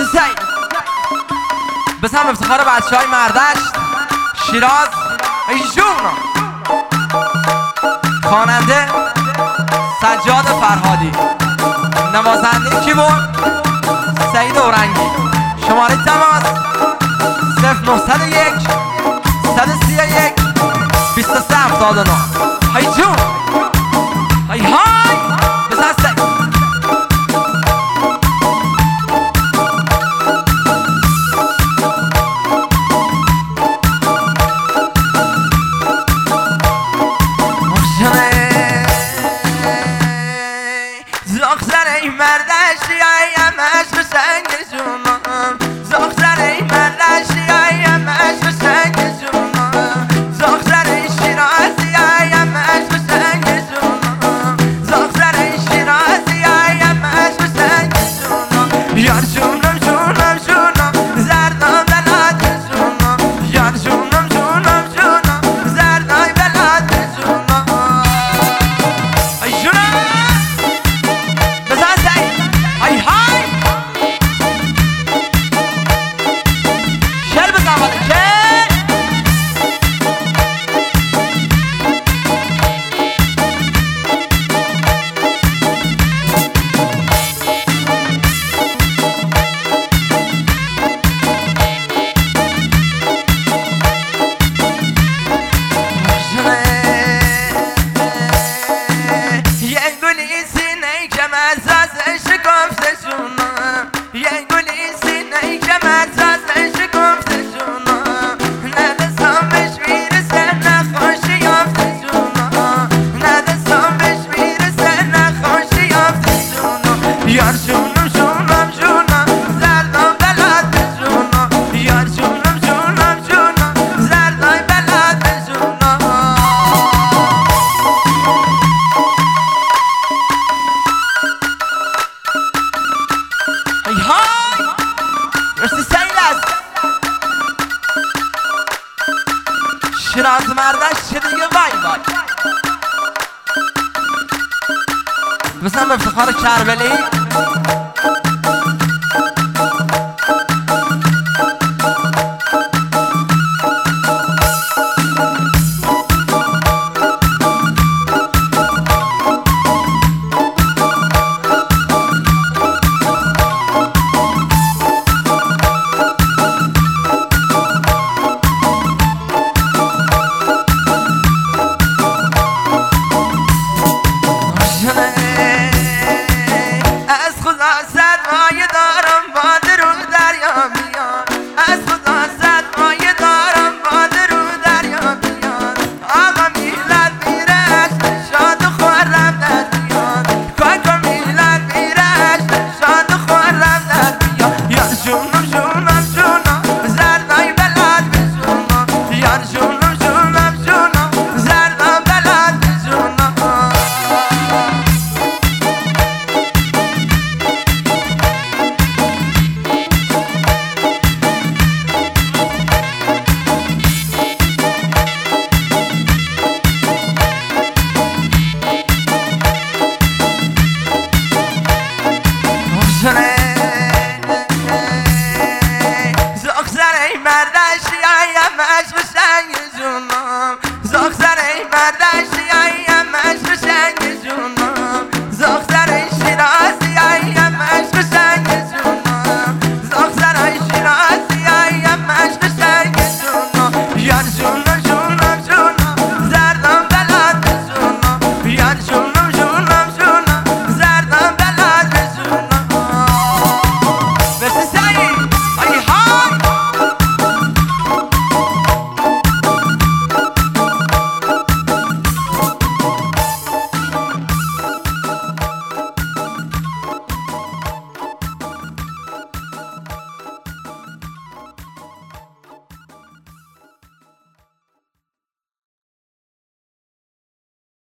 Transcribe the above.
سعید بسم افتخار بچه های مردشت شیراز ایشون خواننده سجاد فرهادی، نوازنده کیبورد سعید اورنگی. شماره تماس 0901 131 2379. های جون های های بزن سعید. زخزره مردشی ایم عشق سنگ جونم، زخزره مردشی ایم عشق سنگ جونم، زخزره شیرازی ایم عشق سنگ جونم، زخزره شیرازی ایم عشق سنگ جونم. یار جونم جونم جونم زردم بلاد جونم، یار جونم جونم جونم زردای بلاد جونم. ای جونم های های شعر بزن بالا که یه گلی سینه که مزازش گفته جونم، یه گلی سینه که مزازش گفته جونم، نه دستم بهش میرسه نه خوشی یافته جونم، نه دستم بهش میرسه نه خوشی یافته جونم. یار جونم جونم جونم زردم بلاد جونم، یار جونم جونم جونم زردای بلاد جونم. های های مرسی سعید است. شیراز مردشت چه دیگه وای وای. بسم افتخار کربلی